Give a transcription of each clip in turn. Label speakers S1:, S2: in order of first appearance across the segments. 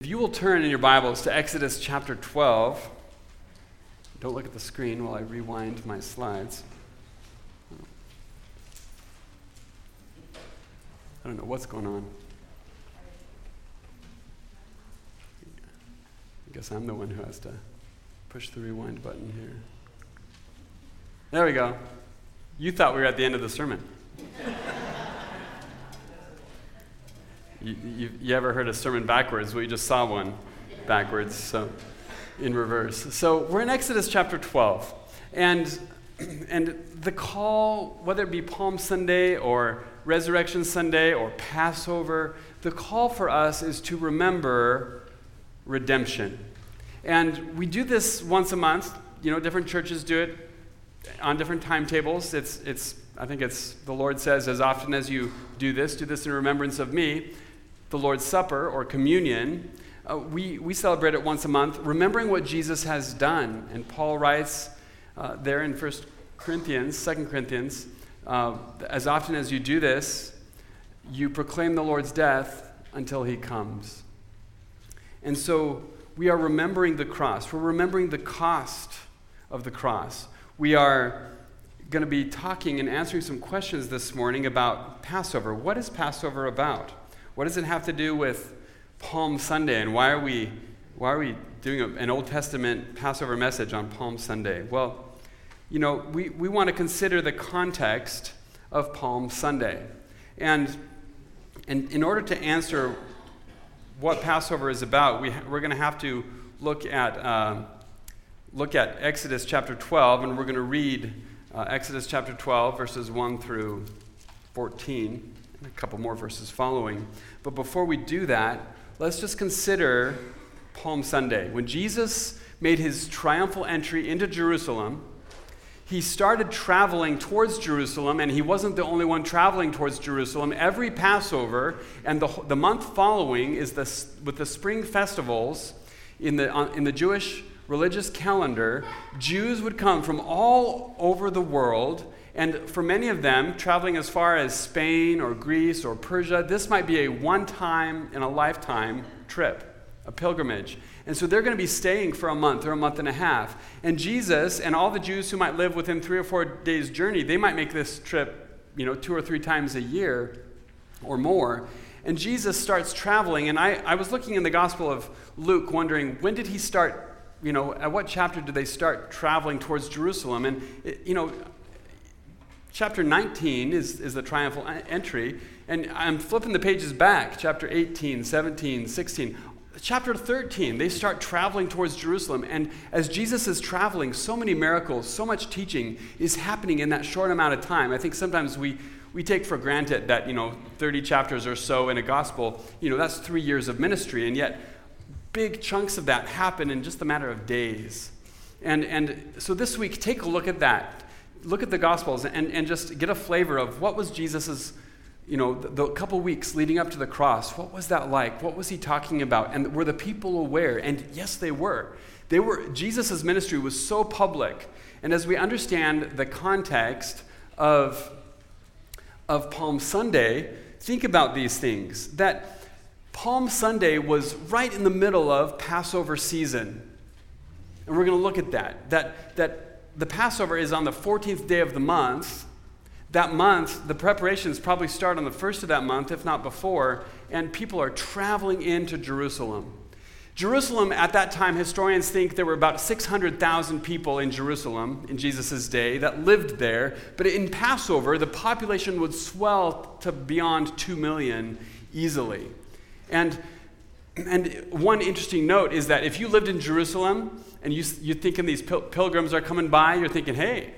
S1: If you will turn in your Bibles to Exodus chapter 12, don't look at the screen while I rewind my slides. I don't know what's going on. I guess I'm the one who has to push the rewind button here. There we go. You thought we were at the end of the sermon. You ever heard a sermon backwards? We just saw one backwards, so in reverse. So we're in Exodus chapter 12, and the call, whether it be Palm Sunday or Resurrection Sunday or Passover, the call for us is to remember redemption. And we do this once a month. You know, different churches do it on different timetables. I think it's the Lord says, as often as you do this in remembrance of me. The Lord's Supper or communion, we celebrate it once a month, remembering what Jesus has done. And Paul writes there in 2 Corinthians, as often as you do this, you proclaim the Lord's death until he comes. And so we are remembering the cross. We're remembering the cost of the cross. We are going to be talking and answering some questions this morning about Passover. What is Passover about? What does it have to do with Palm Sunday, and why are we doing an Old Testament Passover message on Palm Sunday? Well, you know, we want to consider the context of Palm Sunday. And in order to answer what Passover is about, we're going to have to look at Exodus chapter 12, and we're going to read Exodus chapter 12, verses 1 through 14. A couple more verses following. But before we do that, let's just consider Palm Sunday. When Jesus made his triumphal entry into Jerusalem, he started traveling towards Jerusalem, and he wasn't the only one traveling towards Jerusalem. Every Passover and the month following is with the spring festivals in the Jewish religious calendar. Jews would come from all over the world. And for many of them, traveling as far as Spain or Greece or Persia, this might be a one-time in a lifetime trip, a pilgrimage. And so they're going to be staying for a month or a month and a half. And Jesus and all the Jews who might live within 3 or 4 days' journey, they might make this trip, 2 or 3 times a year or more. And Jesus starts traveling. And I was looking in the Gospel of Luke, wondering, when did he start, at what chapter did they start traveling towards Jerusalem? And, Chapter 19 is the triumphal entry, and I'm flipping the pages back, chapter 18, 17, 16. Chapter 13, they start traveling towards Jerusalem, and as Jesus is traveling, so many miracles, so much teaching is happening in that short amount of time. I think sometimes we take for granted that, 30 chapters or so in a gospel, that's 3 years of ministry, and yet big chunks of that happen in just a matter of days. And so this week, take a look at that. Look at the Gospels and just get a flavor of what was Jesus's, the couple weeks leading up to the cross. What was that like? What was he talking about? And were the people aware? And yes, they were. Jesus's ministry was so public. And as we understand the context of Palm Sunday, think about these things. That Palm Sunday was right in the middle of Passover season. And we're going to look at that. That the Passover is on the 14th day of the month. That month, the preparations probably start on the first of that month, if not before, and people are traveling into Jerusalem. Jerusalem, at that time, historians think there were about 600,000 people in Jerusalem in Jesus' day that lived there, but in Passover, the population would swell to beyond 2 million easily. And one interesting note is that if you lived in Jerusalem, and you're thinking these pilgrims are coming by, you're thinking, hey,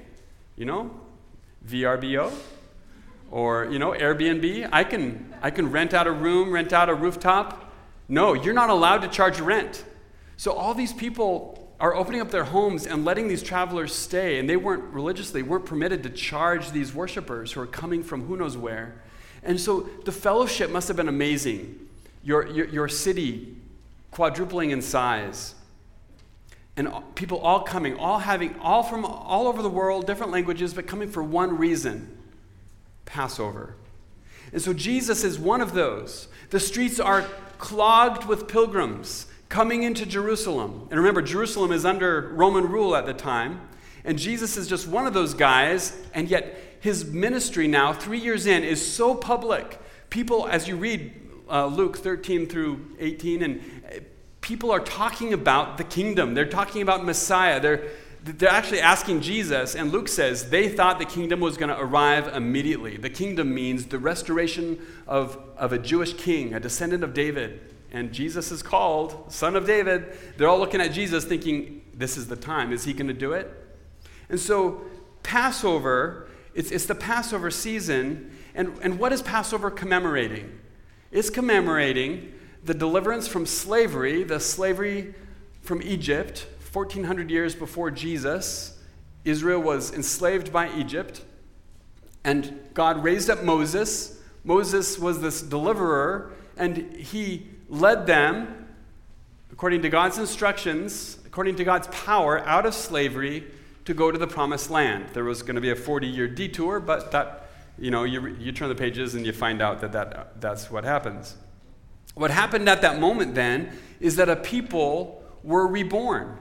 S1: VRBO or, Airbnb, I can rent out a room, rent out a rooftop. No, you're not allowed to charge rent. So all these people are opening up their homes and letting these travelers stay, and they weren't permitted to charge these worshipers who are coming from who knows where. And so the fellowship must have been amazing. Your city quadrupling in size. And people all coming, all from all over the world, different languages, but coming for one reason: Passover. And so Jesus is one of those. The streets are clogged with pilgrims coming into Jerusalem. And remember, Jerusalem is under Roman rule at the time. And Jesus is just one of those guys, and yet his ministry now, 3 years in, is so public. People, as you read Luke 13 through 18, and people are talking about the kingdom. They're talking about Messiah. They're actually asking Jesus, and Luke says they thought the kingdom was going to arrive immediately. The kingdom means the restoration of a Jewish king, a descendant of David. And Jesus is called Son of David. They're all looking at Jesus thinking, this is the time. Is he going to do it? And so Passover, it's the Passover season. And what is Passover commemorating? It's commemorating the deliverance from slavery, the slavery from Egypt, 1,400 years before Jesus. Israel was enslaved by Egypt, and God raised up Moses. Moses was this deliverer, and he led them, according to God's instructions, according to God's power, out of slavery to go to the promised land. There was going to be a 40-year detour, but that, you turn the pages and you find out that's what happens. What happened at that moment then is that a people were reborn.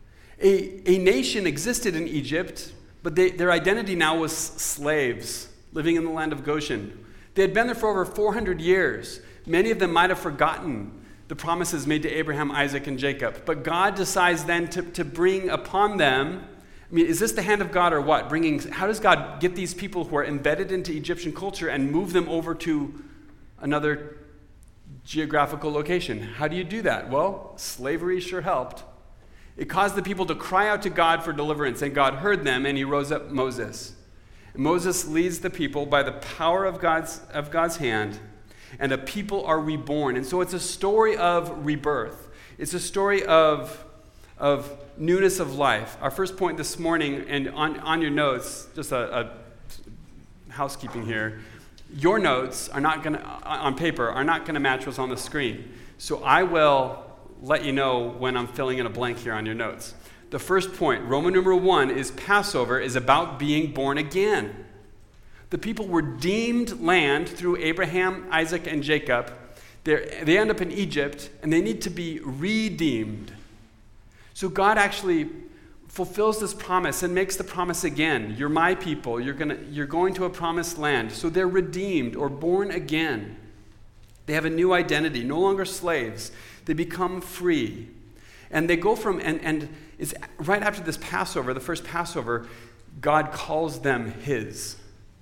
S1: A nation existed in Egypt, but their identity now was slaves living in the land of Goshen. They had been there for over 400 years. Many of them might have forgotten the promises made to Abraham, Isaac, and Jacob. But God decides then to bring upon them, is this the hand of God or what? How does God get these people who are embedded into Egyptian culture and move them over to another geographical location? How do you do that? Well, slavery sure helped. It caused the people to cry out to God for deliverance, and God heard them, and he rose up Moses. And Moses leads the people by the power of God's hand, and a people are reborn. And so it's a story of rebirth. It's a story of newness of life. Our first point this morning, and on your notes, just a housekeeping here, your notes are not going to, on paper, are not going to match what's on the screen. So I will let you know when I'm filling in a blank here on your notes. The first point, Roman numeral 1, is Passover is about being born again. The people were deemed land through Abraham, Isaac, and Jacob. They end up in Egypt, and they need to be redeemed. So God actually fulfills this promise and makes the promise again. You're my people. You're going to a promised land. So they're redeemed or born again. They have a new identity, no longer slaves. They become free. And they go from, and it's right after this Passover, the first Passover, God calls them his.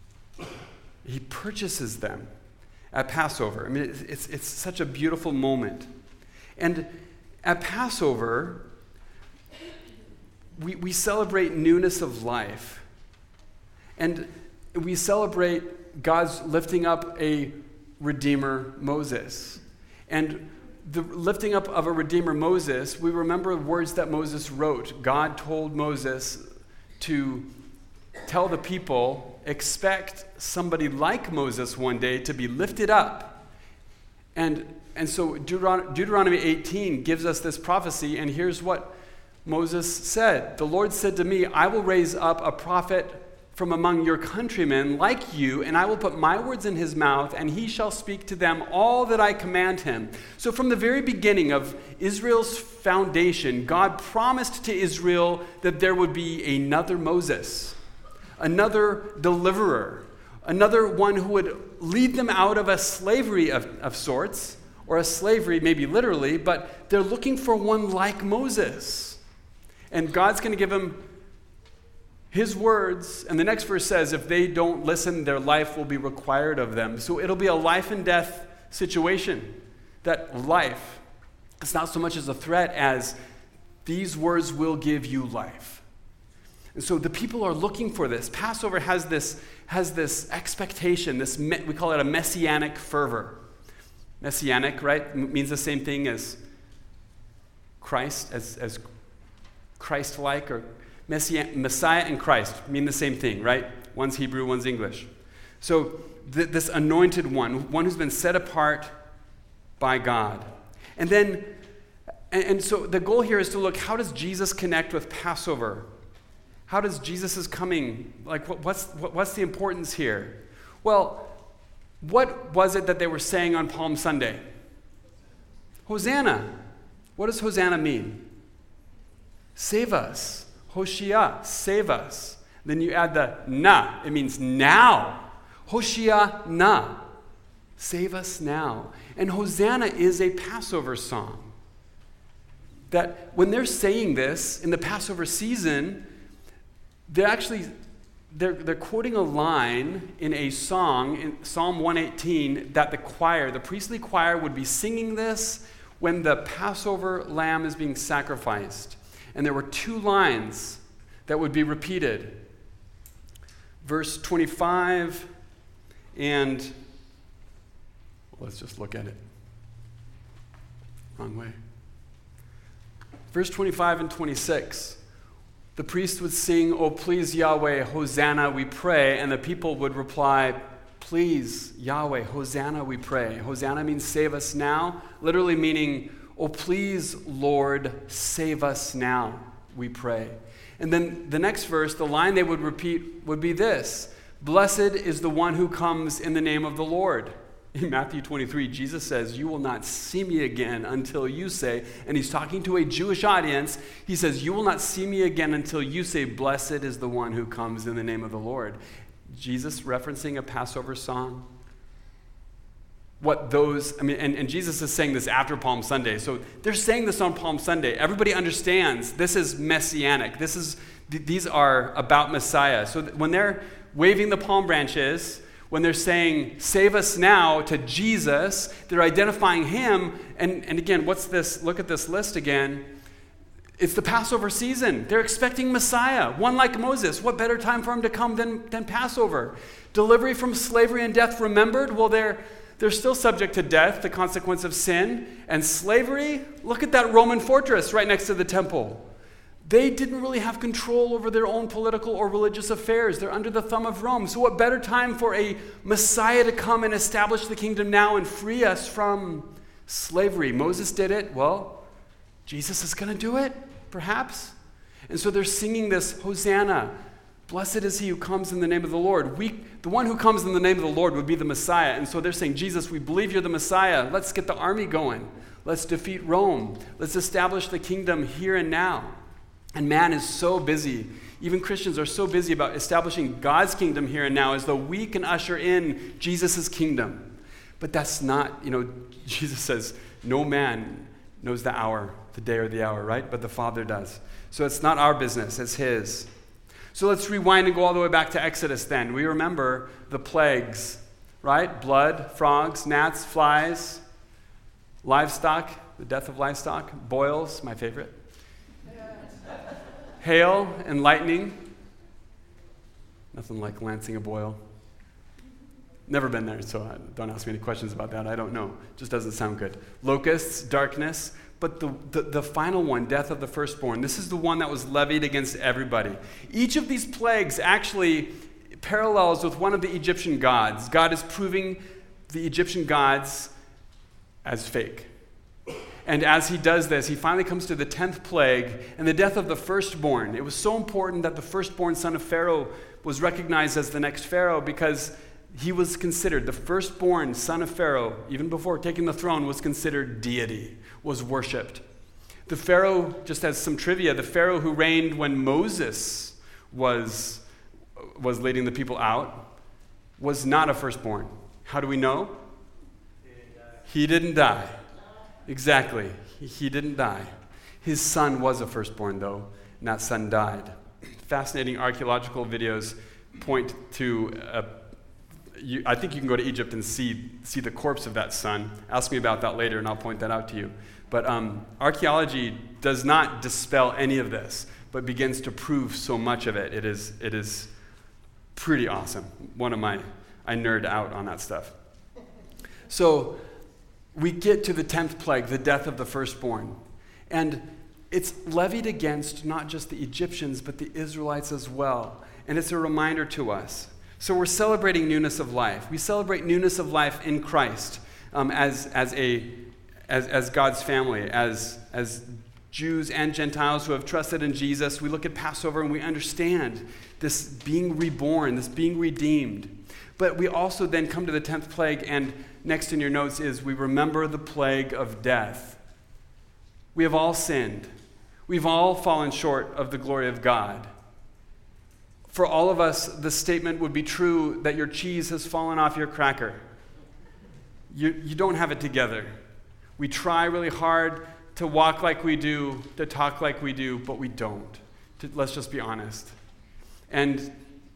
S1: He purchases them at Passover. It's such a beautiful moment. And at Passover, we celebrate newness of life. And we celebrate God's lifting up a Redeemer, Moses. And the lifting up of a Redeemer, Moses, we remember words that Moses wrote. God told Moses to tell the people, expect somebody like Moses one day to be lifted up. And so Deuteronomy 18 gives us this prophecy, and here's what Moses said. The Lord said to me, I will raise up a prophet from among your countrymen like you, and I will put my words in his mouth, and he shall speak to them all that I command him. So from the very beginning of Israel's foundation, God promised to Israel that there would be another Moses, another deliverer, another one who would lead them out of a slavery of sorts, or a slavery maybe literally, but they're looking for one like Moses. And God's going to give them his words, and the next verse says, if they don't listen, their life will be required of them. So it'll be a life and death situation. That life, it's not so much as a threat as these words will give you life. And so the people are looking for this. Passover has this expectation, we call it a messianic fervor. Messianic, right, means the same thing as Christ, as Christ-like, or Messiah and Christ mean the same thing, right? One's Hebrew, one's English. So this anointed one who's been set apart by God. And so the goal here is to look, how does Jesus connect with Passover? How does Jesus' coming, what's the importance here? Well, What was it that they were saying on Palm Sunday? Hosanna. What does Hosanna mean? Save us. Hoshia, save us. Then you add the na. It means now. Hoshia na. Save us now. And Hosanna is a Passover song. That when they're saying this in the Passover season, they're quoting a line in a song in Psalm 118 that the priestly choir would be singing this when the Passover lamb is being sacrificed. And there were two lines that would be repeated. Verse 25 and, let's just look at it. Wrong way. Verse 25 and 26. The priest would sing, "O please Yahweh, Hosanna, we pray," and the people would reply, "Please Yahweh, Hosanna, we pray." Hosanna means save us now, literally meaning, "Oh please Lord, save us now, we pray." And then the next verse, the line they would repeat would be this: "Blessed is the one who comes in the name of the Lord." In Matthew 23, Jesus says, "You will not see me again until you say," and he's talking to a Jewish audience, he says, "You will not see me again until you say, 'Blessed is the one who comes in the name of the Lord.'" Jesus referencing a Passover song. And Jesus is saying this after Palm Sunday. So they're saying this on Palm Sunday. Everybody understands this is messianic. These are about Messiah. So when they're waving the palm branches, when they're saying, "Save us now" to Jesus, they're identifying him. And again, what's this? Look at this list again. It's the Passover season. They're expecting Messiah, one like Moses. What better time for him to come than Passover? Delivery from slavery and death remembered? Well, they're still subject to death, the consequence of sin. And slavery, look at that Roman fortress right next to the temple. They didn't really have control over their own political or religious affairs. They're under the thumb of Rome. So what better time for a Messiah to come and establish the kingdom now and free us from slavery? Moses did it. Well, Jesus is going to do it, perhaps. And so they're singing this, "Hosanna. Blessed is he who comes in the name of the Lord." The one who comes in the name of the Lord would be the Messiah. And so they're saying, "Jesus, we believe you're the Messiah. Let's get the army going. Let's defeat Rome. Let's establish the kingdom here and now." And man is so busy. Even Christians are so busy about establishing God's kingdom here and now as though we can usher in Jesus' kingdom. But that's not, Jesus says, no man knows the hour, the day or the hour, right? But the Father does. So it's not our business, it's his. So let's rewind and go all the way back to Exodus then. We remember the plagues, right? Blood, frogs, gnats, flies, livestock, the death of livestock, boils, my favorite. Hail and lightning. Nothing like lancing a boil. Never been there, so don't ask me any questions about that. I don't know. Just doesn't sound good. Locusts, darkness. But the final one, death of the firstborn, this is the one that was levied against everybody. Each of these plagues actually parallels with one of the Egyptian gods. God is proving the Egyptian gods as fake. And as he does this, he finally comes to the 10th plague and the death of the firstborn. It was so important that the firstborn son of Pharaoh was recognized as the next Pharaoh because he was considered, the firstborn son of Pharaoh, even before taking the throne, was considered deity, was worshipped. The Pharaoh, just as some trivia, the Pharaoh who reigned when Moses was leading the people out was not a firstborn. How do we know? He didn't die. Exactly. He didn't die. His son was a firstborn, though, and that son died. Fascinating archaeological videos point to, I think you can go to Egypt and see the corpse of that son. Ask me about that later, and I'll point that out to you. But archaeology does not dispel any of this, but begins to prove so much of it. It is pretty awesome. I nerd out on that stuff. So we get to the 10th plague, the death of the firstborn. And it's levied against not just the Egyptians, but the Israelites as well. And it's a reminder to us. So we're celebrating newness of life. We celebrate newness of life in Christ as God's family, as Jews and Gentiles who have trusted in Jesus. We look at Passover and we understand this being reborn, this being redeemed. But we also then come to the 10th plague, and next in your notes is we remember the plague of death. We have all sinned. We've all fallen short of the glory of God. For all of us, the statement would be true that your cheese has fallen off your cracker. You don't have it together. We try really hard to walk like we do, to talk like we do, but we don't. Let's just be honest. And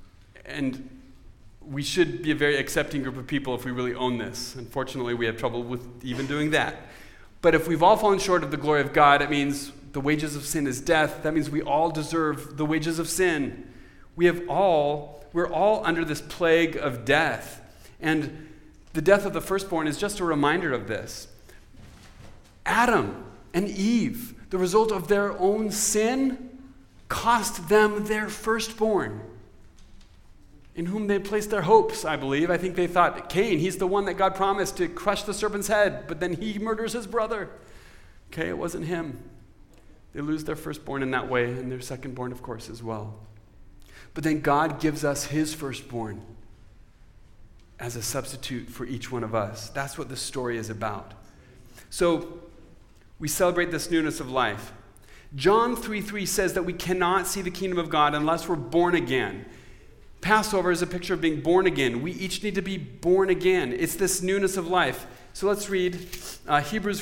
S1: we should be a very accepting group of people if we really own this. Unfortunately, we have trouble with even doing that. But if we've all fallen short of the glory of God, it means the wages of sin is death. That means we all deserve the wages of sin. We're all under this plague of death. And the death of the firstborn is just a reminder of this. Adam and Eve, the result of their own sin, cost them their firstborn, in whom they placed their hopes, I believe. I think they thought, Cain, he's the one that God promised to crush the serpent's head, but then he murders his brother. Okay, it wasn't him. They lose their firstborn in that way, and their secondborn, of course, as well. But then God gives us his firstborn as a substitute for each one of us. That's what the story is about. So we celebrate this newness of life. John 3:3 says that we cannot see the kingdom of God unless we're born again. Passover is a picture of being born again. We each need to be born again. It's this newness of life. So let's read Exodus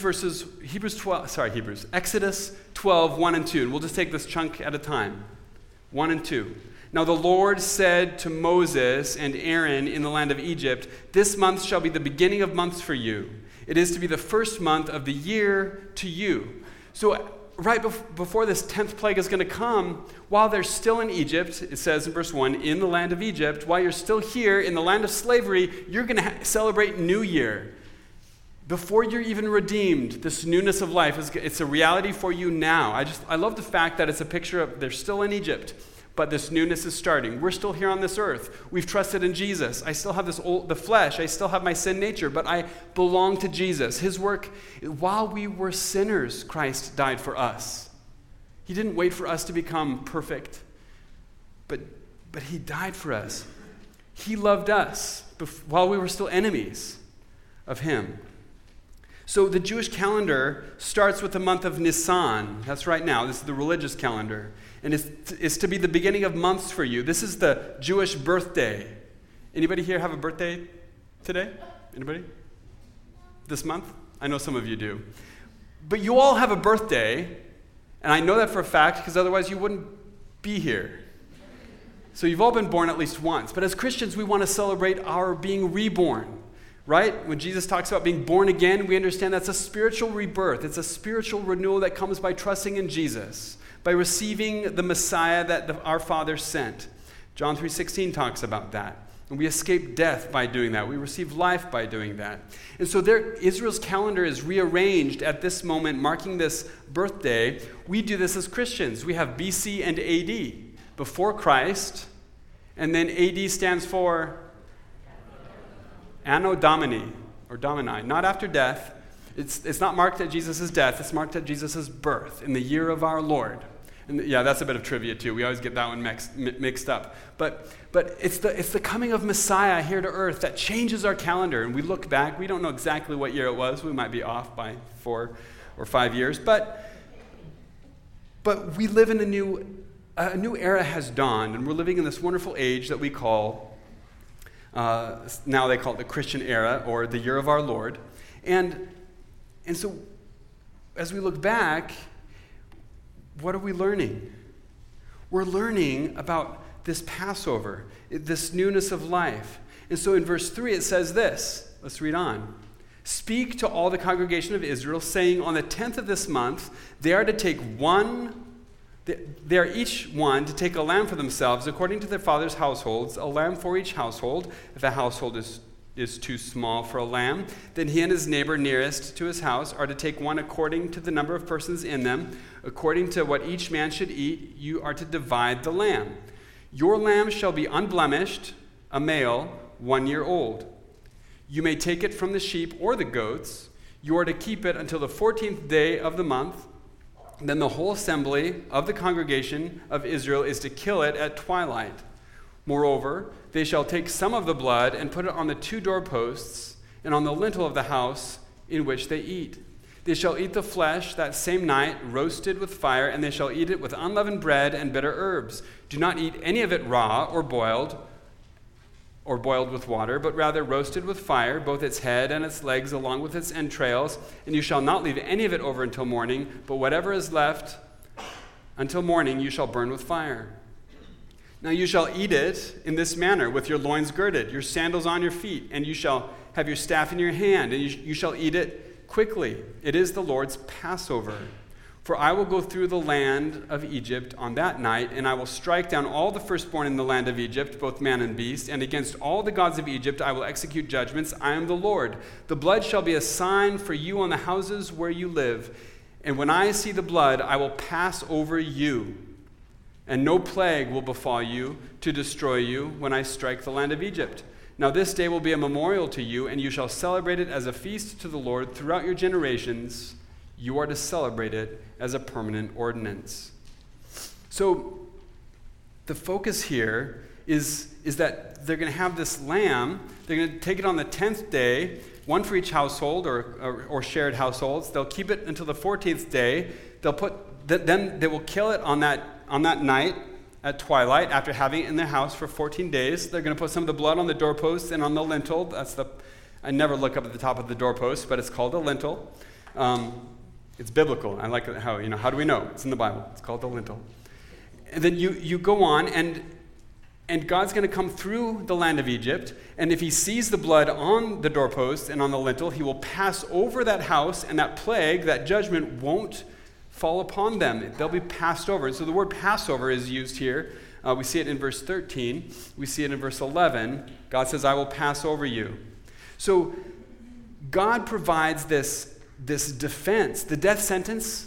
S1: 12, 1 and 2. And we'll just take this chunk at a time. 1 and 2. Now the Lord said to Moses and Aaron in the land of Egypt, "This month shall be the beginning of months for you. It is to be the first month of the year to you." So right before this 10th plague is going to come, while they're still in Egypt, it says in verse 1, in the land of Egypt, while you're still here in the land of slavery, you're going to celebrate New Year. Before you're even redeemed, this newness of life, it's a reality for you now. I love the fact that it's a picture of, they're still in Egypt, but this newness is starting. We're still here on this earth. We've trusted in Jesus. I still have the flesh. I still have my sin nature, but I belong to Jesus. His work, while we were sinners, Christ died for us. He didn't wait for us to become perfect, but he died for us. He loved us while we were still enemies of him. So the Jewish calendar starts with the month of Nisan. That's right now. This is the religious calendar. And it's to be the beginning of months for you. This is the Jewish birthday. Anybody here have a birthday today? Anybody? This month? I know some of you do. But you all have a birthday, and I know that for a fact because otherwise you wouldn't be here. So you've all been born at least once. But as Christians, we want to celebrate our being reborn. Right? When Jesus talks about being born again, we understand that's a spiritual rebirth. It's a spiritual renewal that comes by trusting in Jesus, by receiving the Messiah that our Father sent. John 3:16 talks about that. And we escape death by doing that. We receive life by doing that. And so Israel's calendar is rearranged at this moment, marking this birthday. We do this as Christians. We have BC and AD, before Christ, and then AD stands for Anno Domini, or Domini, not after death. It's not marked at Jesus' death, it's marked at Jesus' birth, in the year of our Lord. And yeah, that's a bit of trivia too. We always get that one mixed up. But it's the coming of Messiah here to earth that changes our calendar. And we look back, we don't know exactly what year it was. We might be off by 4 or 5 years. But we live in a new era has dawned, and we're living in this wonderful age that we call now they call it the Christian era, or the year of our Lord. And so as we look back, what are we learning? We're learning about this Passover, this newness of life. And so in verse 3 it says this. Let's read on. "Speak to all the congregation of Israel, saying, on the 10th of this month, they are each one to take a lamb for themselves, according to their father's households, a lamb for each household. If a household is too small for a lamb, then he and his neighbor nearest to his house are to take one according to the number of persons in them. According to what each man should eat, you are to divide the lamb. Your lamb shall be unblemished, a male, 1 year old. You may take it from the sheep or the goats. You are to keep it until the 14th day of the month. Then the whole assembly of the congregation of Israel is to kill it at twilight. Moreover, they shall take some of the blood and put it on the 2 doorposts and on the lintel of the house in which they eat. They shall eat the flesh that same night, roasted with fire, and they shall eat it with unleavened bread and bitter herbs. Do not eat any of it raw or boiled with water, but rather roasted with fire, both its head and its legs along with its entrails. And you shall not leave any of it over until morning, but whatever is left until morning you shall burn with fire. Now you shall eat it in this manner, with your loins girded, your sandals on your feet, and you shall have your staff in your hand, and you shall eat it quickly. It is the Lord's Passover. For I will go through the land of Egypt on that night, and I will strike down all the firstborn in the land of Egypt, both man and beast, and against all the gods of Egypt I will execute judgments. I am the Lord. The blood shall be a sign for you on the houses where you live, and when I see the blood, I will pass over you, and no plague will befall you to destroy you when I strike the land of Egypt. Now this day will be a memorial to you, and you shall celebrate it as a feast to the Lord throughout your generations. You are to celebrate it as a permanent ordinance. So the focus here is that they're going to have this lamb. They're going to take it on the 10th day, one for each household or shared households. They'll keep it until the 14th day. Then they will kill it on that night at twilight after having it in their house for 14 days. They're going to put some of the blood on the doorposts and on the lintel. I never look up at the top of the doorpost, but it's called a lintel. It's biblical. I like how do we know? It's in the Bible. It's called the lintel. And then you go on, and God's going to come through the land of Egypt, and if he sees the blood on the doorpost and on the lintel, he will pass over that house, and that plague, that judgment won't fall upon them. They'll be passed over. And so the word Passover is used here. We see it in verse 13. We see it in verse 11. God says, I will pass over you. So God provides this defense. The death sentence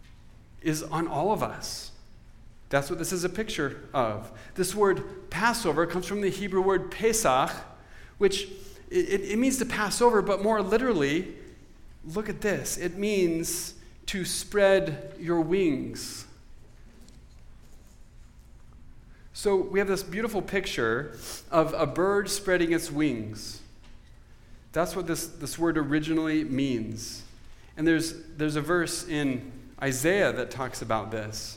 S1: is on all of us. That's what this is a picture of. This word Passover comes from the Hebrew word Pesach, which it means to pass over, but more literally, look at this. It means to spread your wings. So we have this beautiful picture of a bird spreading its wings. That's what this word originally means. And there's a verse in Isaiah that talks about this.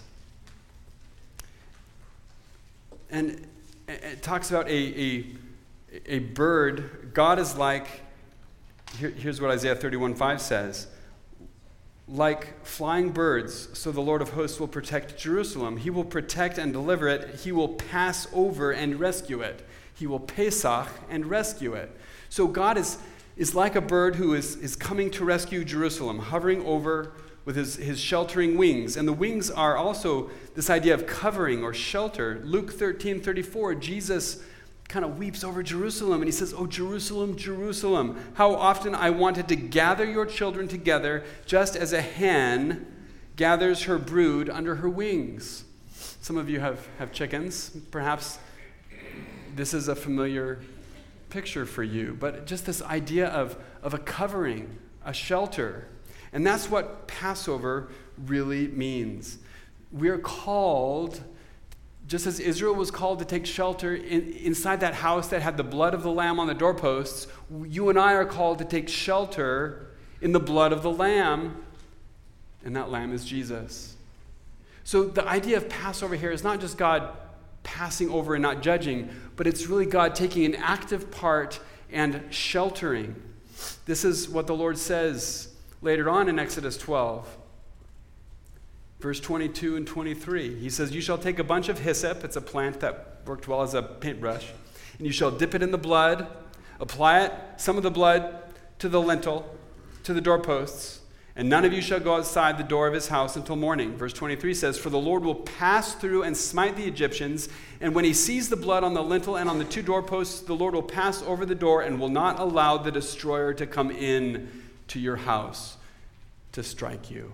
S1: And it talks about a bird. God is like, here's what Isaiah 31:5 says. Like flying birds, so the Lord of hosts will protect Jerusalem. He will protect and deliver it. He will pass over and rescue it. He will Pesach and rescue it. So God is like a bird who is coming to rescue Jerusalem, hovering over with his sheltering wings. And the wings are also this idea of covering or shelter. Luke 13:34, Jesus kind of weeps over Jerusalem, and he says, "Oh, Jerusalem, Jerusalem, how often I wanted to gather your children together, just as a hen gathers her brood under her wings." Some of you have chickens. Perhaps this is a familiar picture for you, but just this idea of a covering, a shelter. And that's what Passover really means. We're called, just as Israel was called to take shelter inside that house that had the blood of the lamb on the doorposts, you and I are called to take shelter in the blood of the lamb, and that lamb is Jesus. So the idea of Passover here is not just God passing over and not judging, but it's really God taking an active part and sheltering. This is what the Lord says later on in Exodus 12. Verse 22 and 23, he says, "You shall take a bunch of hyssop," it's a plant that worked well as a paintbrush, "and you shall dip it in the blood, apply it, some of the blood, to the lintel, to the doorposts, and none of you shall go outside the door of his house until morning." Verse 23 says, "For the Lord will pass through and smite the Egyptians, and when he sees the blood on the lintel and on the 2 doorposts, the Lord will pass over the door and will not allow the destroyer to come in to your house to strike you."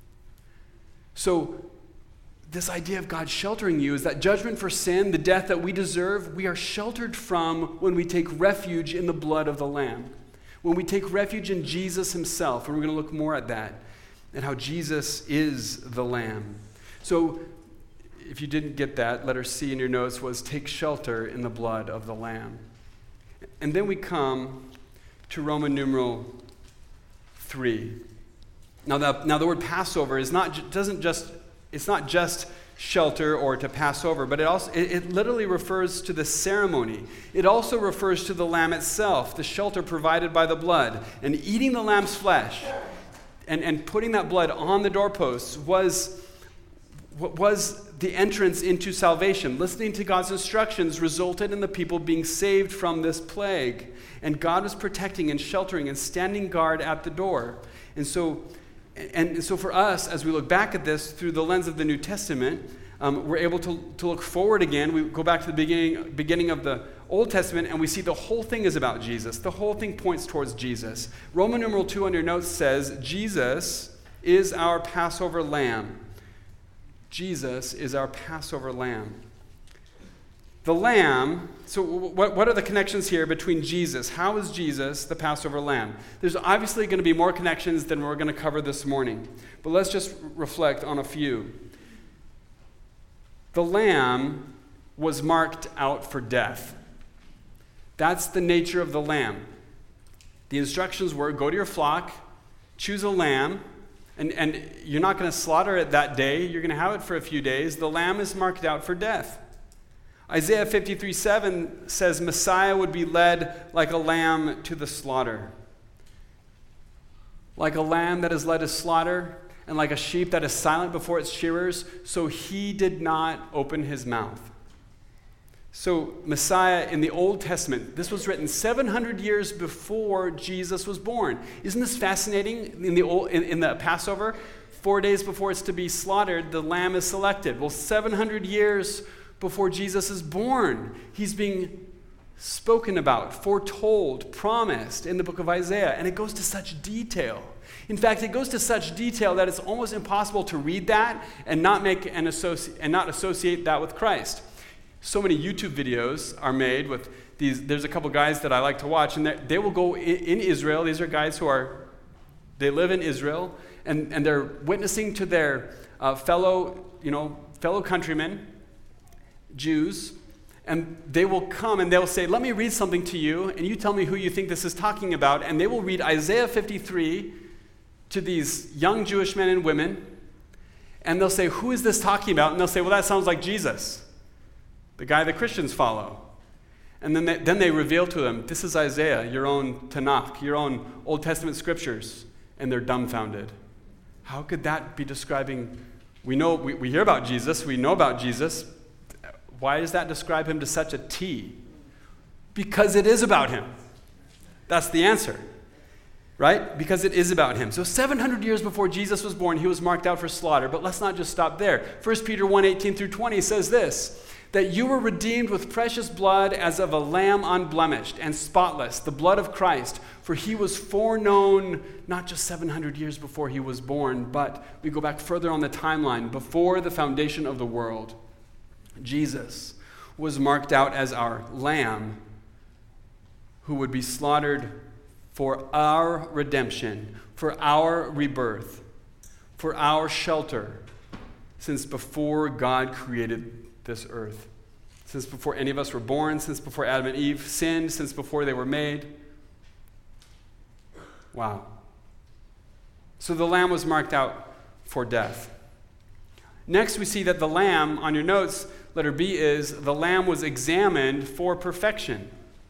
S1: So this idea of God sheltering you is that judgment for sin, the death that we deserve, we are sheltered from when we take refuge in the blood of the Lamb. When we take refuge in Jesus himself, and we're going to look more at that, and how Jesus is the Lamb. So if you didn't get that, letter C in your notes was take shelter in the blood of the Lamb. And then we come to Roman numeral 3. Now the word Passover is it's not just shelter or to pass over, but it literally refers to the ceremony. It also refers to the lamb itself, the shelter provided by the blood. And eating the lamb's flesh and putting that blood on the doorposts was the entrance into salvation. Listening to God's instructions resulted in the people being saved from this plague. And God was protecting and sheltering and standing guard at the door. And so for us, as we look back at this through the lens of the New Testament, we're able to look forward again. We go back to the beginning of the Old Testament, and we see the whole thing is about Jesus. The whole thing points towards Jesus. Roman numeral 2 on your notes says, Jesus is our Passover lamb. Jesus is our Passover lamb. The lamb, so what are the connections here between Jesus? How is Jesus the Passover lamb? There's obviously going to be more connections than we're going to cover this morning, but let's just reflect on a few. The lamb was marked out for death. That's the nature of the lamb. The instructions were, go to your flock, choose a lamb, and you're not going to slaughter it that day. You're going to have it for a few days. The lamb is marked out for death. Isaiah 53:7 says Messiah would be led like a lamb to the slaughter. Like a lamb that is led to slaughter, and like a sheep that is silent before its shearers, so he did not open his mouth. So Messiah in the Old Testament, this was written 700 years before Jesus was born. Isn't this fascinating? In the Passover, 4 days before it's to be slaughtered, the lamb is selected. Well, 700 years before Jesus is born, he's being spoken about, foretold, promised in the book of Isaiah, and it goes to such detail. In fact, it goes to such detail that it's almost impossible to read that and not associate that with Christ. So many YouTube videos are made with these. There's a couple guys that I like to watch, and they will go in Israel. These are guys they live in Israel, and they're witnessing to their fellow countrymen, Jews, and they will come and they'll say, let me read something to you, and you tell me who you think this is talking about. And they will read Isaiah 53 to these young Jewish men and women, and they'll say, who is this talking about? And they'll say, well, that sounds like Jesus, the guy the Christians follow. And then they reveal to them, this is Isaiah, your own Tanakh, your own Old Testament scriptures, and they're dumbfounded. How could that be describing? We hear about Jesus, we know about Jesus. Why does that describe him to such a T? Because it is about him. That's the answer, right? Because it is about him. So 700 years before Jesus was born, he was marked out for slaughter. But let's not just stop there. 1 Peter 1:18-20 says this, that you were redeemed with precious blood as of a lamb unblemished and spotless, the blood of Christ. For he was foreknown not just 700 years before he was born, but we go back further on the timeline, before the foundation of the world. Jesus was marked out as our lamb who would be slaughtered for our redemption, for our rebirth, for our shelter, since before God created this earth, since before any of us were born, since before Adam and Eve sinned, since before they were made. Wow. So the lamb was marked out for death. Next, we see that the lamb, on your notes, letter B is, the lamb was examined for perfection.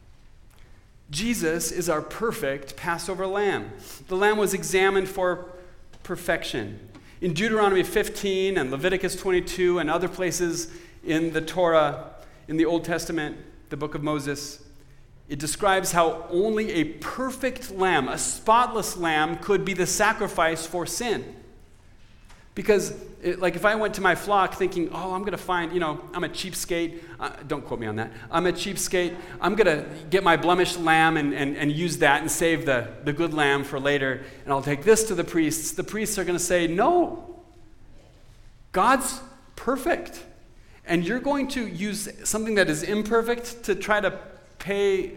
S1: Jesus is our perfect Passover lamb. The lamb was examined for perfection. In Deuteronomy 15 and Leviticus 22 and other places in the Torah, in the Old Testament, the book of Moses, it describes how only a perfect lamb, a spotless lamb, could be the sacrifice for sin. Because, if I went to my flock thinking, I'm going to find, I'm a cheapskate. Don't quote me on that. I'm a cheapskate. I'm going to get my blemished lamb and use that and save the good lamb for later. And I'll take this to the priests. The priests are going to say, no. God's perfect. And you're going to use something that is imperfect to try to pay.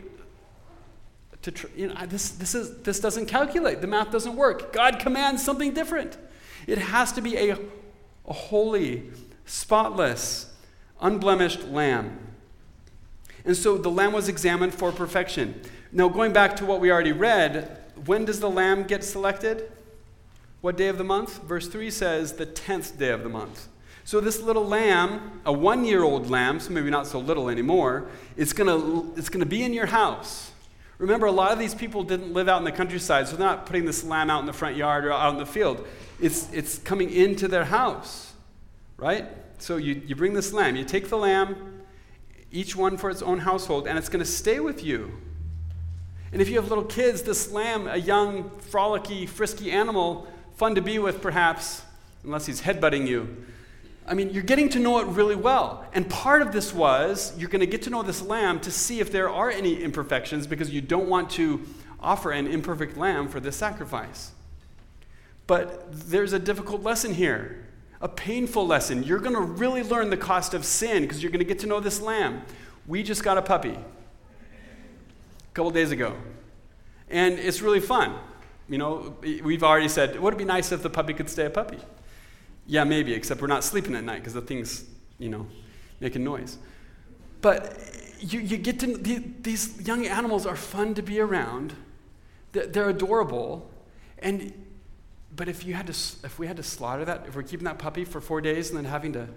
S1: This doesn't calculate. The math doesn't work. God commands something different. It has to be a holy spotless, unblemished lamb. And so the lamb was examined for perfection. Now, going back to what we already read, when does the lamb get selected? What day of the month? Verse 3 says the 10th day of the month. So this little lamb, a 1-year-old lamb, so maybe not so little anymore, it's gonna be in your house. Remember, a lot of these people didn't live out in the countryside, so they're not putting this lamb out in the front yard or out in the field. It's coming into their house, right? So you bring this lamb. You take the lamb, each one for its own household, and it's going to stay with you. And if you have little kids, this lamb, a young, frolicky, frisky animal, fun to be with perhaps, unless he's headbutting you. I mean, you're getting to know it really well. And part of this was, you're going to get to know this lamb to see if there are any imperfections, because you don't want to offer an imperfect lamb for this sacrifice. But there's a difficult lesson here, a painful lesson. You're going to really learn the cost of sin, because you're going to get to know this lamb. We just got a puppy a couple days ago. And it's really fun. You know, we've already said, would it be nice if the puppy could stay a puppy? Yeah, maybe, except we're not sleeping at night because the thing's, making noise. But you get to, these young animals are fun to be around. They're adorable. But if we had to slaughter that, if we're keeping that puppy for 4 days and then having to,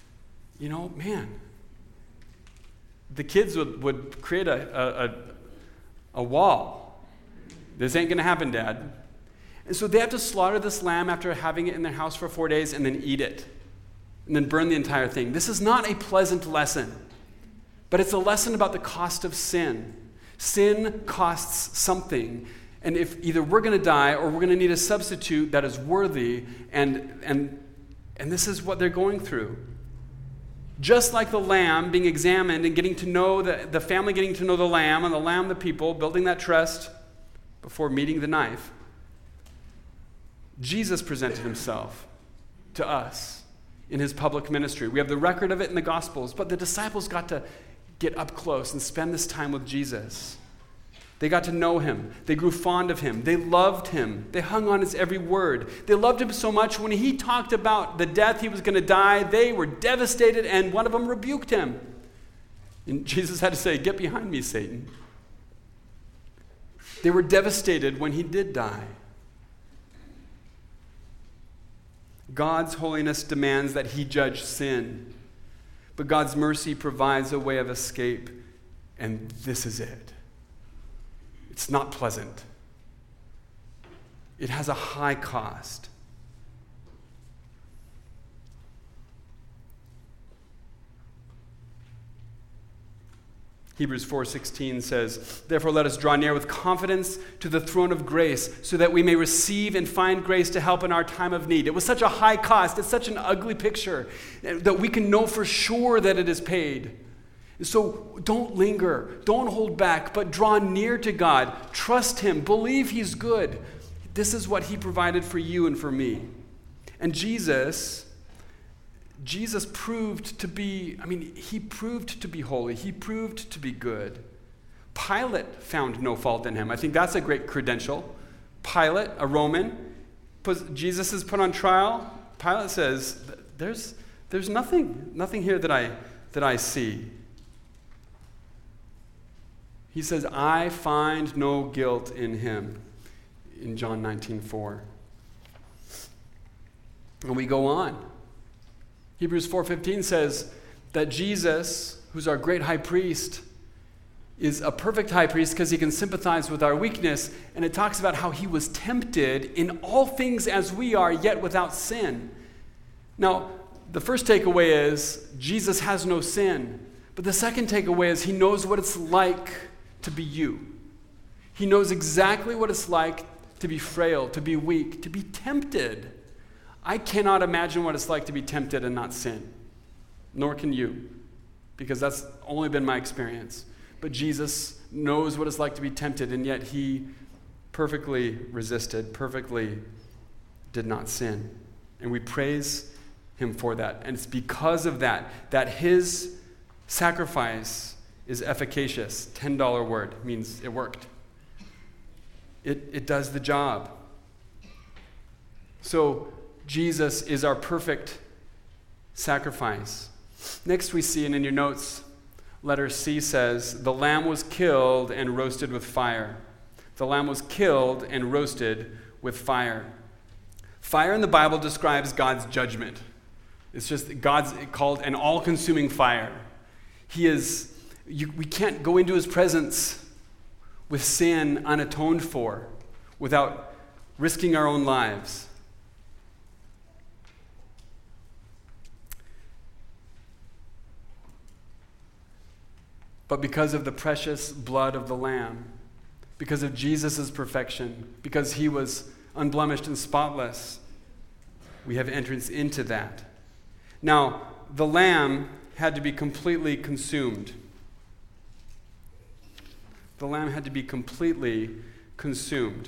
S1: the kids would create a wall. This ain't going to happen, Dad. And so they have to slaughter this lamb after having it in their house for 4 days and then eat it and then burn the entire thing. This is not a pleasant lesson, but it's a lesson about the cost of sin. Sin costs something. And if either we're going to die or we're going to need a substitute that is worthy, and this is what they're going through. Just like the lamb being examined and getting to know the family getting to know the lamb and the lamb the people, building that trust before meeting the knife, Jesus presented himself to us in his public ministry. We have the record of it in the Gospels, but the disciples got to get up close and spend this time with Jesus. They got to know him. They grew fond of him. They loved him. They hung on his every word. They loved him so much when he talked about the death he was going to die, they were devastated, and one of them rebuked him. And Jesus had to say, "Get behind me, Satan." They were devastated when he did die. God's holiness demands that he judge sin, but God's mercy provides a way of escape, and this is it. It's not pleasant. It has a high cost. Hebrews 4:16 says, "Therefore let us draw near with confidence to the throne of grace, so that we may receive and find grace to help in our time of need." It was such a high cost. It's such an ugly picture that we can know for sure that it is paid. So don't linger, don't hold back, but draw near to God. Trust him, believe he's good. This is what he provided for you and for me. And Jesus proved to be, he proved to be holy. He proved to be good. Pilate found no fault in him. I think that's a great credential. Pilate, a Roman, Jesus is put on trial. Pilate says, there's nothing here that I see. He says, "I find no guilt in him," in John 19:4. And we go on. Hebrews 4:15 says that Jesus, who's our great high priest, is a perfect high priest because he can sympathize with our weakness. And it talks about how he was tempted in all things as we are, yet without sin. Now, the first takeaway is Jesus has no sin. But the second takeaway is he knows what it's like to be you. He knows exactly what it's like to be frail, to be weak, to be tempted. I cannot imagine what it's like to be tempted and not sin. Nor can you, because that's only been my experience. But Jesus knows what it's like to be tempted, and yet he perfectly resisted, perfectly did not sin. And we praise him for that. And it's because of that his sacrifice is efficacious. $10 word means it worked. It does the job. So Jesus is our perfect sacrifice. Next we see, and in your notes, letter C says, the lamb was killed and roasted with fire. The lamb was killed and roasted with fire. Fire in the Bible describes God's judgment. It's just God's called an all-consuming fire. We can't go into his presence with sin unatoned for without risking our own lives. But because of the precious blood of the Lamb, because of Jesus' perfection, because he was unblemished and spotless, we have entrance into that. Now, the Lamb had to be completely consumed. The Lamb had to be completely consumed.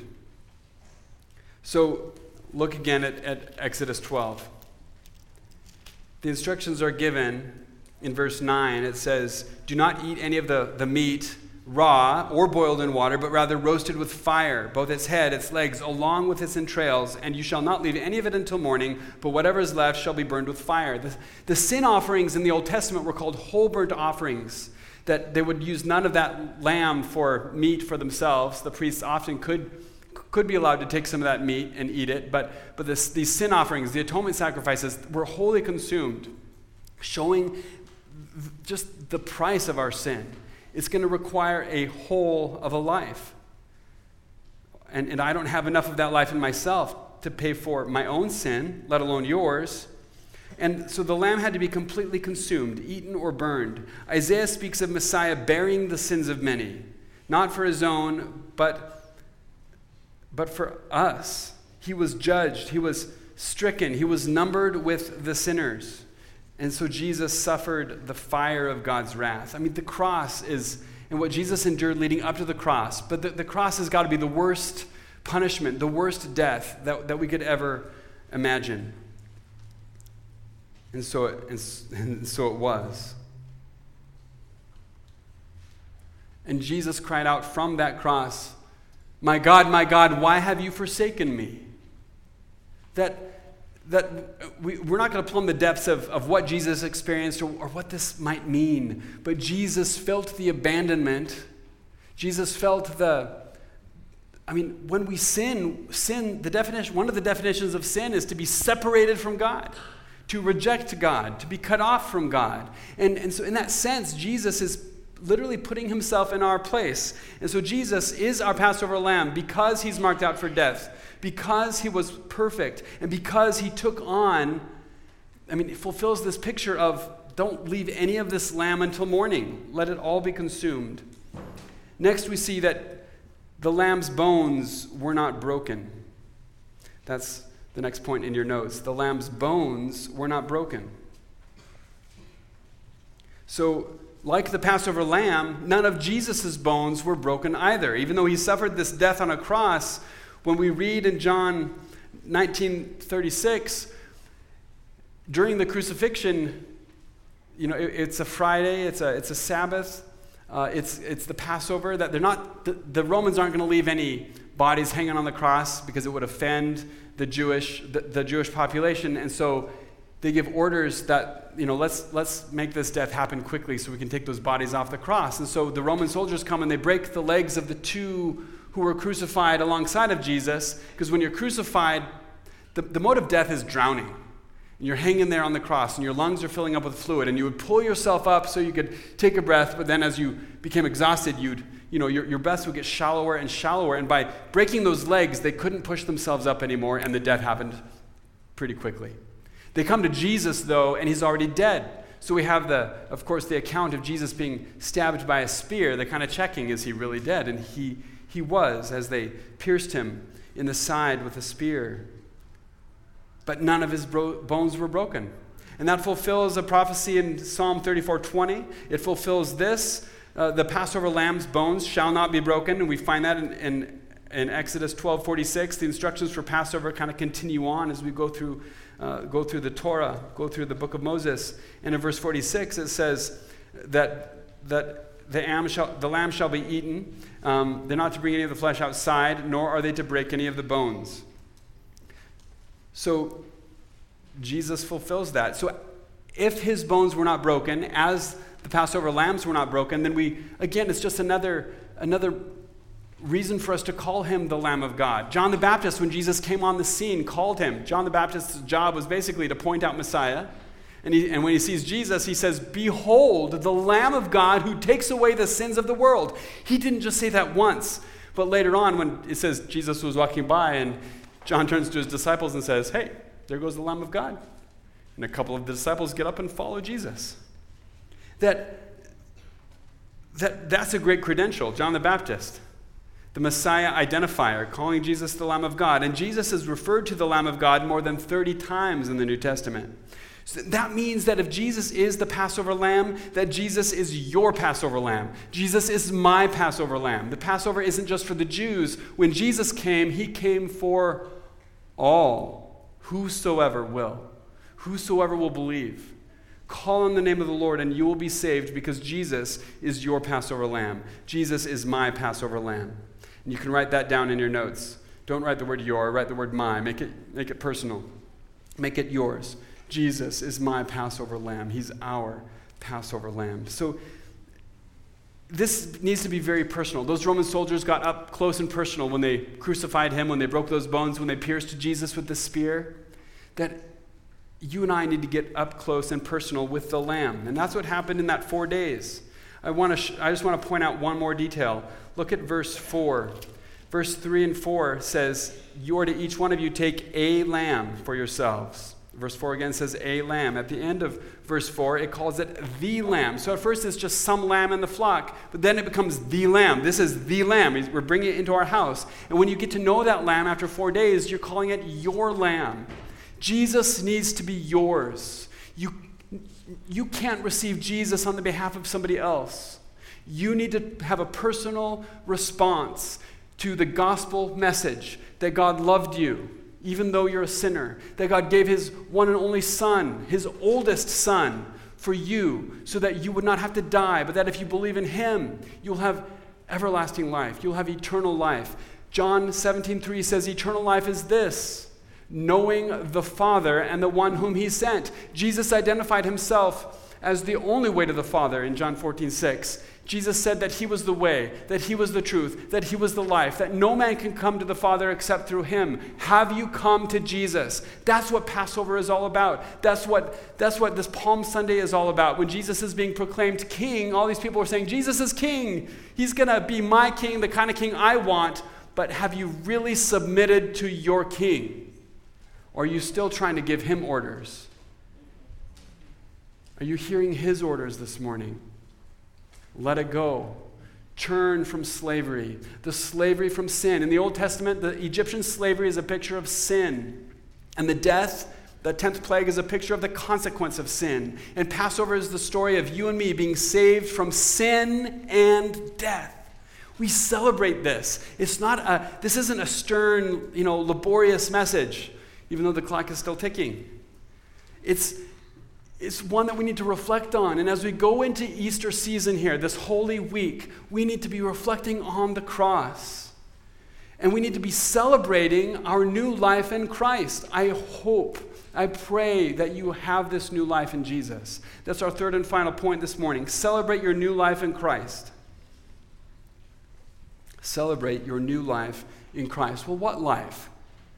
S1: So, look again at Exodus 12. The instructions are given in verse 9. It says, do not eat any of the meat raw or boiled in water, but rather roasted with fire, both its head, its legs, along with its entrails, and you shall not leave any of it until morning, but whatever is left shall be burned with fire. The sin offerings in the Old Testament were called whole burnt offerings, that they would use none of that lamb for meat for themselves. The priests often could be allowed to take some of that meat and eat it, but these sin offerings, the atonement sacrifices, were wholly consumed, showing just the price of our sin. It's going to require a whole of a life. And I don't have enough of that life in myself to pay for my own sin, let alone yours. And so the lamb had to be completely consumed, eaten or burned. Isaiah speaks of Messiah bearing the sins of many, not for his own, but for us. He was judged, he was stricken, he was numbered with the sinners. And so Jesus suffered the fire of God's wrath. I mean, the cross is, and what Jesus endured leading up to the cross, but the cross has got to be the worst punishment, the worst death that we could ever imagine. And so it was. And Jesus cried out from that cross, my God, why have you forsaken me?" We're not going to plumb the depths of what Jesus experienced or what this might mean, but Jesus felt the abandonment. Jesus felt when we sin, one of the definitions of sin is to be separated from God, to reject God, to be cut off from God. And so in that sense, Jesus is literally putting himself in our place. And so Jesus is our Passover lamb because he's marked out for death, because he was perfect, and because he took on, it fulfills this picture of don't leave any of this lamb until morning. Let it all be consumed. Next, we see that the lamb's bones were not broken. That's the next point in your notes. The lamb's bones were not broken. So, like the Passover lamb, none of Jesus' bones were broken either. Even though he suffered this death on a cross, when we read in John 19:36, during the crucifixion, it's a Friday, it's a Sabbath, it's the Passover, that the Romans aren't going to leave any bodies hanging on the cross because it would offend the Jewish population, and so they give orders that, let's make this death happen quickly so we can take those bodies off the cross. And so the Roman soldiers come and they break the legs of the two who were crucified alongside of Jesus, because when you're crucified, the mode of death is drowning. And you're hanging there on the cross and your lungs are filling up with fluid, and you would pull yourself up so you could take a breath, but then as you became exhausted, your breaths would get shallower and shallower, and by breaking those legs, they couldn't push themselves up anymore, and the death happened pretty quickly. They come to Jesus, though, and he's already dead. So we have, of course, the account of Jesus being stabbed by a spear. They're kind of checking, is he really dead? And he was, as they pierced him in the side with a spear. But none of his bones were broken. And that fulfills a prophecy in Psalm 34:20. It fulfills this, the Passover lamb's bones shall not be broken. And we find that in Exodus 12:46. The instructions for Passover kind of continue on as we go through the Torah, go through the book of Moses. And in verse 46, it says that the lamb shall be eaten. They're not to bring any of the flesh outside, nor are they to break any of the bones. So Jesus fulfills that. So If his bones were not broken, as the Passover lambs were not broken, then it's just another reason for us to call him the Lamb of God. John the Baptist, when Jesus came on the scene, called him. John the Baptist's job was basically to point out Messiah. And when he sees Jesus, he says, "Behold, the Lamb of God who takes away the sins of the world." He didn't just say that once, but later on when it says Jesus was walking by and John turns to his disciples and says, "Hey, there goes the Lamb of God." And a couple of the disciples get up and follow Jesus. That's a great credential, John the Baptist. The Messiah identifier, calling Jesus the Lamb of God. And Jesus is referred to the Lamb of God more than 30 times in the New Testament. So that means that if Jesus is the Passover lamb, that Jesus is your Passover lamb. Jesus is my Passover lamb. The Passover isn't just for the Jews. When Jesus came, he came for all, whosoever will. Whosoever will believe. Call on the name of the Lord and you will be saved because Jesus is your Passover lamb. Jesus is my Passover lamb. And you can write that down in your notes. Don't write the word your, write the word my. Make it personal. Make it yours. Jesus is my Passover lamb. He's our Passover lamb. So this needs to be very personal. Those Roman soldiers got up close and personal when they crucified him, when they broke those bones, when they pierced Jesus with the spear. That you and I need to get up close and personal with the Lamb. And that's what happened in that 4 days. I just want to point out one more detail. Look at verse 4. Verse 3 and 4 says, "You are to each one of you take a lamb for yourselves." Verse 4 again says a lamb. At the end of verse 4, it calls it the lamb. So at first it's just some lamb in the flock, but then it becomes the lamb. This is the lamb. We're bringing it into our house. And when you get to know that lamb after 4 days, you're calling it your lamb. Jesus needs to be yours. You can't receive Jesus on the behalf of somebody else. You need to have a personal response to the gospel message that God loved you, even though you're a sinner, that God gave his one and only son, his oldest son, for you, so that you would not have to die, but that if you believe in him, you'll have everlasting life. You'll have eternal life. John 17:3 says, "Eternal life is this, knowing the Father and the one whom he sent." Jesus identified himself as the only way to the Father in John 14:6. Jesus said that he was the way, that he was the truth, that he was the life, that no man can come to the Father except through him. Have you come to Jesus? That's what Passover is all about. That's what this Palm Sunday is all about. When Jesus is being proclaimed king, all these people are saying, Jesus is king. He's going to be my king, the kind of king I want. But have you really submitted to your king? Or are you still trying to give him orders? Are you hearing his orders this morning? Let it go. Turn from slavery, the slavery from sin. In the Old Testament, the Egyptian slavery is a picture of sin. And the death, the 10th plague, is a picture of the consequence of sin. And Passover is the story of you and me being saved from sin and death. We celebrate this. This isn't a stern, laborious message, even though the clock is still ticking. It's one that we need to reflect on. And as we go into Easter season here, this Holy Week, we need to be reflecting on the cross. And we need to be celebrating our new life in Christ. I pray that you have this new life in Jesus. That's our third and final point this morning. Celebrate your new life in Christ. Celebrate your new life in Christ. Well, what life?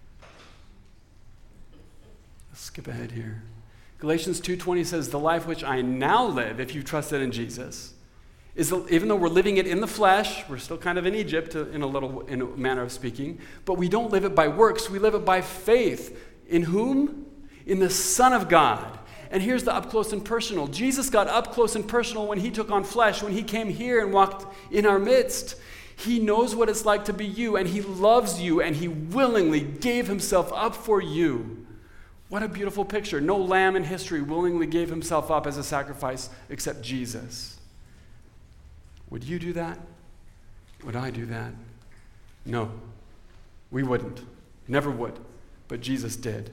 S1: Let's skip ahead here. Galatians 2:20 says, "The life which I now live, if you've trusted in Jesus, even though we're living it in the flesh, we're still kind of in Egypt in a manner of speaking, but we don't live it by works, we live it by faith." In whom? In the Son of God. And here's the up close and personal. Jesus got up close and personal when he took on flesh, when he came here and walked in our midst. He knows what it's like to be you, and he loves you, and he willingly gave himself up for you. What a beautiful picture. No lamb in history willingly gave himself up as a sacrifice except Jesus. Would you do that? Would I do that? No, we wouldn't. Never would. But Jesus did.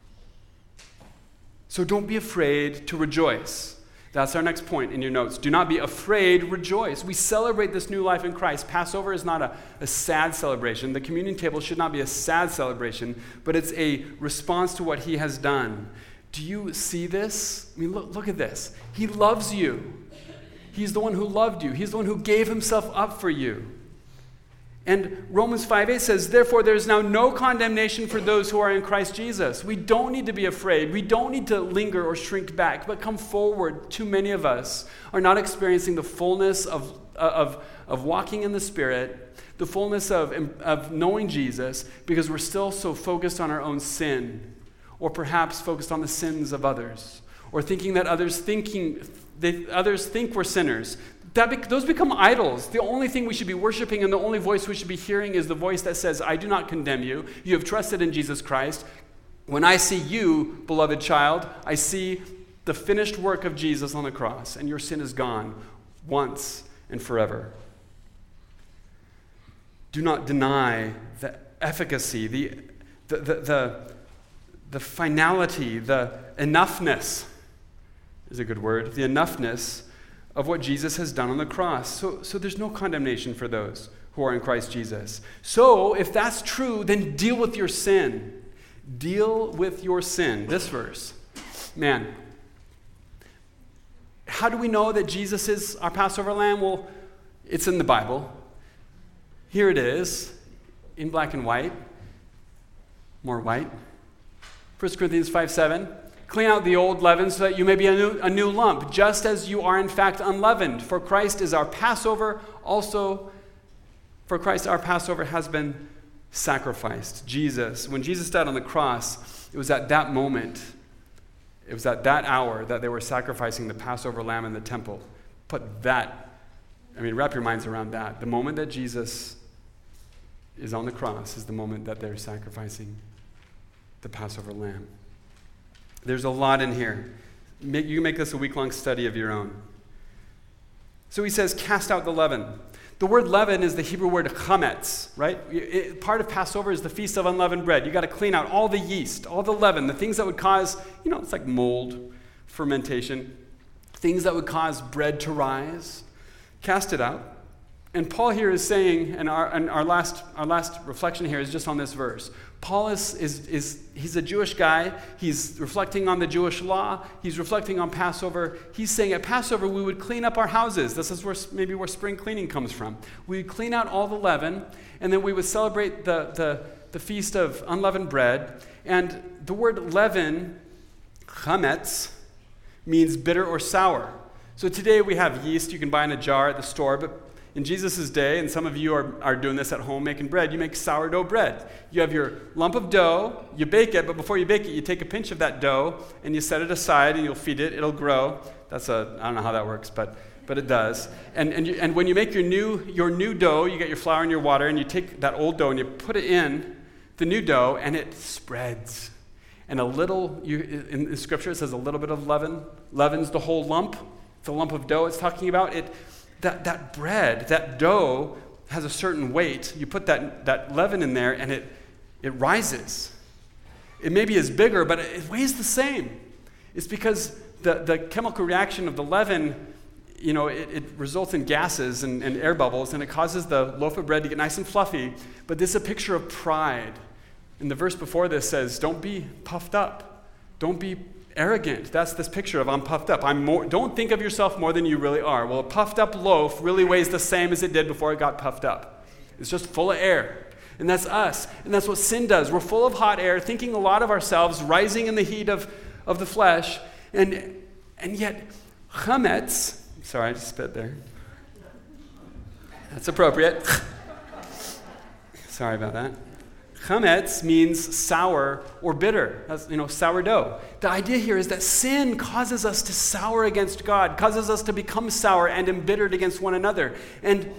S1: So don't be afraid to rejoice. That's our next point in your notes. Do not be afraid, rejoice. We celebrate this new life in Christ. Passover is not a sad celebration. The communion table should not be a sad celebration, but it's a response to what he has done. Do you see this? I mean, look at this. He loves you. He's the one who loved you. He's the one who gave himself up for you. And Romans 5:8 says, therefore, there is now no condemnation for those who are in Christ Jesus. We don't need to be afraid. We don't need to linger or shrink back, but come forward. Too many of us are not experiencing the fullness of walking in the Spirit, the fullness of knowing Jesus, because we're still so focused on our own sin, or perhaps focused on the sins of others, or thinking that others think we're sinners. Those become idols. The only thing we should be worshiping and the only voice we should be hearing is the voice that says, I do not condemn you. You have trusted in Jesus Christ. When I see you, beloved child, I see the finished work of Jesus on the cross, and your sin is gone once and forever. Do not deny the efficacy, the finality, the enoughness is a good word, the enoughness of what Jesus has done on the cross. So there's no condemnation for those who are in Christ Jesus. So if that's true, then deal with your sin. Deal with your sin. This verse. Man, how do we know that Jesus is our Passover lamb? Well, it's in the Bible. Here it is, in black and white. More white. 1 Corinthians 5:7. Clean out the old leaven so that you may be a new lump, just as you are in fact unleavened. For Christ is our Passover. Also, for Christ our Passover has been sacrificed. Jesus, when Jesus died on the cross, it was at that moment, it was at that hour that they were sacrificing the Passover lamb in the temple. Wrap your minds around that. The moment that Jesus is on the cross is the moment that they're sacrificing the Passover lamb. There's a lot in here. You can make this a week-long study of your own. So he says, cast out the leaven. The word leaven is the Hebrew word chametz, right? Part of Passover is the Feast of Unleavened Bread. You got to clean out all the yeast, all the leaven, the things that would cause, it's like mold, fermentation, things that would cause bread to rise. Cast it out. And Paul here is saying, and our last reflection here is just on this verse. Paul he's a Jewish guy. He's reflecting on the Jewish law. He's reflecting on Passover. He's saying at Passover we would clean up our houses. This is where spring cleaning comes from. We would clean out all the leaven, and then we would celebrate the Feast of Unleavened Bread. And the word leaven, chametz, means bitter or sour. So today we have yeast you can buy in a jar at the store, but in Jesus' day, and some of you are doing this at home making bread, you make sourdough bread. You have your lump of dough, you bake it, but before you bake it, you take a pinch of that dough and you set it aside and you'll feed it, it'll grow. I don't know how that works, but it does. And when you make your new dough, you get your flour and your water, and you take that old dough and you put it in the new dough, and it spreads. And in the scripture it says a little bit of leaven. Leaven's the whole lump. The lump of dough it's talking about. That bread, that dough has a certain weight. You put that leaven in there and it rises. It maybe is bigger, but it weighs the same. It's because the chemical reaction of the leaven, it results in gases and air bubbles, and it causes the loaf of bread to get nice and fluffy. But this is a picture of pride. And the verse before this says, don't be puffed up. Don't be arrogant. That's this picture of I'm puffed up. Don't think of yourself more than you really are. Well, a puffed up loaf really weighs the same as it did before it got puffed up. It's just full of air. And that's us. And that's what sin does. We're full of hot air, thinking a lot of ourselves, rising in the heat of the flesh. And yet, chametz, sorry, I just spit there. That's appropriate. Sorry about that. Chametz means sour or bitter. That's, sourdough. The idea here is that sin causes us to sour against God, causes us to become sour and embittered against one another. And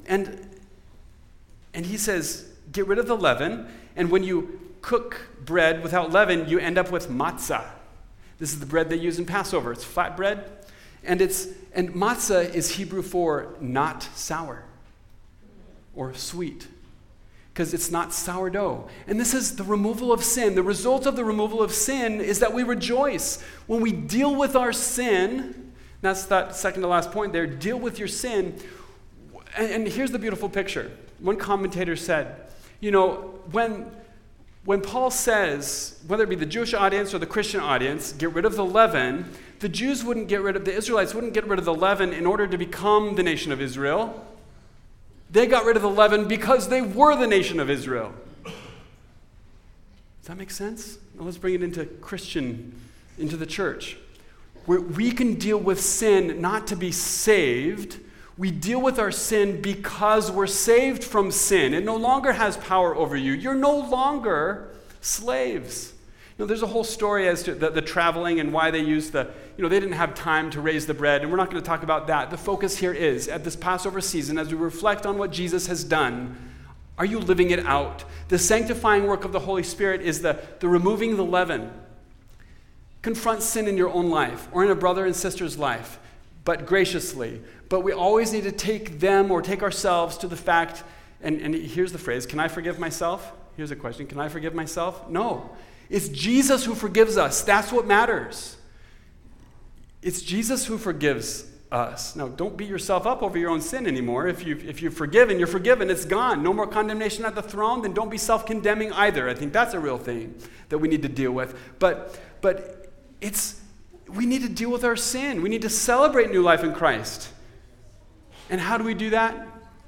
S1: he says, get rid of the leaven, and when you cook bread without leaven, you end up with matzah. This is the bread they use in Passover. It's flat bread, and matzah is Hebrew for not sour or sweet, because it's not sourdough. And this is the removal of sin. The result of the removal of sin is that we rejoice. When we deal with our sin, that's that second to last point there, deal with your sin. And here's the beautiful picture. One commentator said, when when Paul says, whether it be the Jewish audience or the Christian audience, get rid of the leaven, the Israelites wouldn't get rid of the leaven in order to become the nation of Israel. They got rid of the leaven because they were the nation of Israel. Does that make sense? Now let's bring it into the church. Where we can deal with sin not to be saved. We deal with our sin because we're saved from sin. It no longer has power over you. You're no longer slaves. There's a whole story as to the traveling and why they used they didn't have time to raise the bread, and we're not going to talk about that. The focus here is, at this Passover season, as we reflect on what Jesus has done, are you living it out? The sanctifying work of the Holy Spirit is the removing the leaven. Confront sin in your own life or in a brother and sister's life, but graciously. But we always need to take them or take ourselves to the fact, and here's the phrase, can I forgive myself? Here's a question, can I forgive myself? No. It's Jesus who forgives us. That's what matters. It's Jesus who forgives us. Now, don't beat yourself up over your own sin anymore. If you've forgiven, you're forgiven. It's gone. No more condemnation at the throne. Then don't be self-condemning either. I think that's a real thing that we need to deal with. But we need to deal with our sin. We need to celebrate new life in Christ. And how do we do that?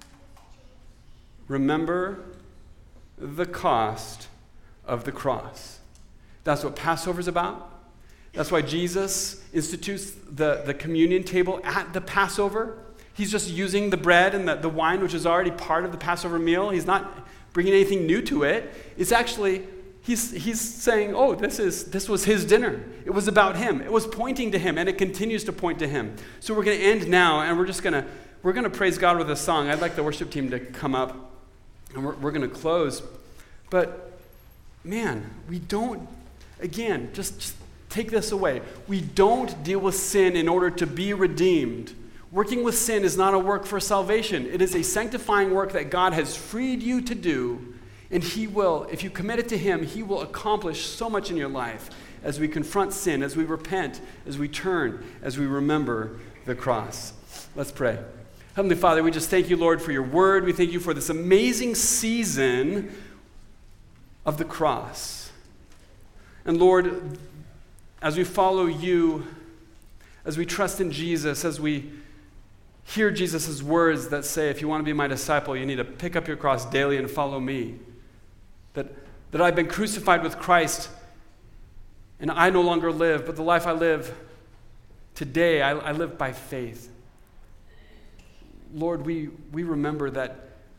S1: Remember the cost of the cross. That's what Passover's about. That's why Jesus institutes the communion table at the Passover. He's just using the bread and the wine, which is already part of the Passover meal. He's not bringing anything new to it. It's actually, he's saying, oh, this was his dinner. It was about him. It was pointing to him, and it continues to point to him. So we're going to end now, and we're going to praise God with a song. I'd like the worship team to come up, and we're going to close. But, man, we don't, again, just take this away. We don't deal with sin in order to be redeemed. Working with sin is not a work for salvation. It is a sanctifying work that God has freed you to do, and he will, if you commit it to him, he will accomplish so much in your life as we confront sin, as we repent, as we turn, as we remember the cross. Let's pray. Heavenly Father, we just thank you, Lord, for your word. We thank you for this amazing season of the cross. And Lord, as we follow you, as we trust in Jesus, as we hear Jesus' words that say, if you want to be my disciple, you need to pick up your cross daily and follow me. That I've been crucified with Christ, and I no longer live, but the life I live today, I live by faith. Lord, we remember that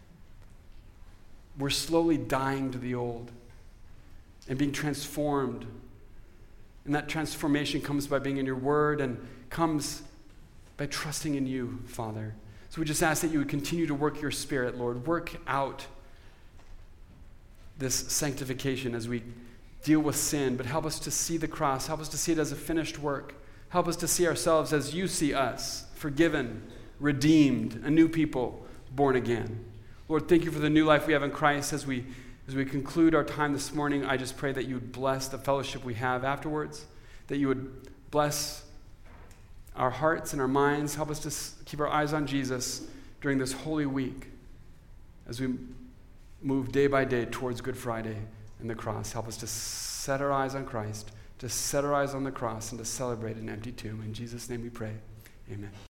S1: we're slowly dying to the old and being transformed. And that transformation comes by being in your word and comes by trusting in you, Father. So we just ask that you would continue to work your Spirit, Lord. Work out this sanctification as we deal with sin, but help us to see the cross. Help us to see it as a finished work. Help us to see ourselves as you see us, forgiven, redeemed, a new people, born again. Lord, thank you for the new life we have in Christ. As we conclude our time this morning, I just pray that you would bless the fellowship we have afterwards, that you would bless our hearts and our minds. Help us to keep our eyes on Jesus during this Holy Week as we move day by day towards Good Friday and the cross. Help us to set our eyes on Christ, to set our eyes on the cross, and to celebrate an empty tomb. In Jesus' name we pray. Amen.